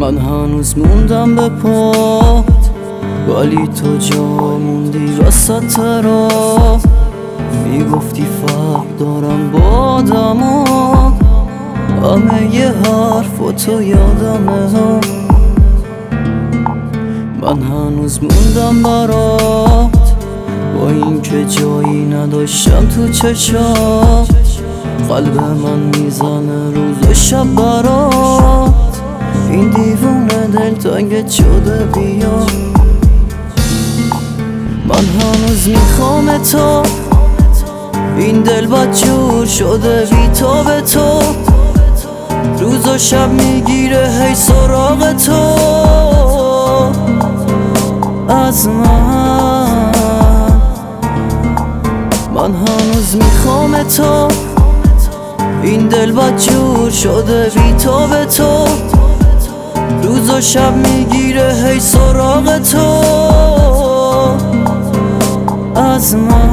من هنوز موندم به پات، ولی تو جا موندی وسط راه. میگفتی فرق دارم با آدما، همه یه حرفاتو یادمه. من هنوز موندم برات، با این که جایی نداشتم تو چشات. قلب من میزنه روز و شب برات، این دیوونه دلتنگت شده بیا. من هنوز میخوام تو، این دل بدجور شده بی تو به تو. روز و شب میگیره هی سراغ تو از من هنوز میخوام تو، این دل بدجور شده بی تو به تو. روز و شب میگیره هی سراغ تو از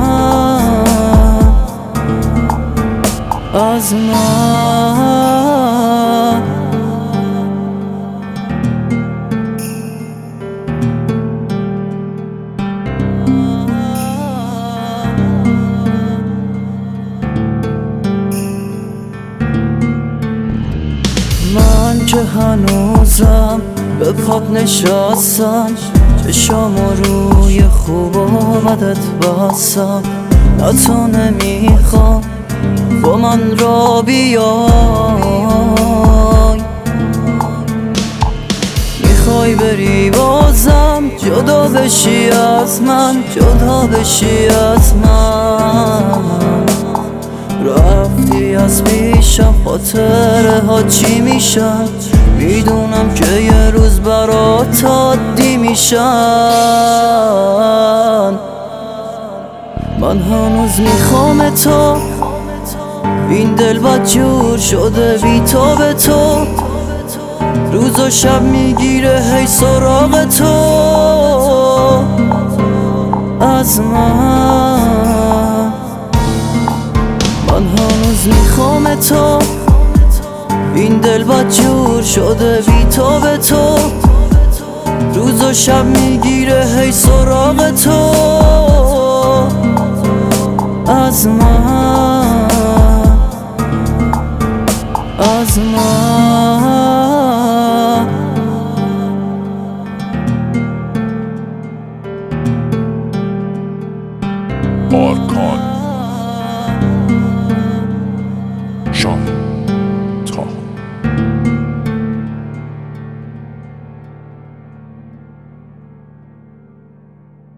من که هنوزم به پات نشستم، چشام روی خوب و بدت بستم. نه تو نمیخوام با من را بیای، میخوای بری بازم جدا بشی از من، جدا بشی از من. رفتی از پیشم، خاطره ها چی میشن؟ میدونم که یه روز برات عادی میشن. من هنوز میخوام تو، این دل بدجور شده بی تو به تو. روز و شب میگیره هی سراغ تو از من هنوز میخوام تو، این دل بدجور شده بی تو به تو. روز و شب میگیره هی سراغ تو از من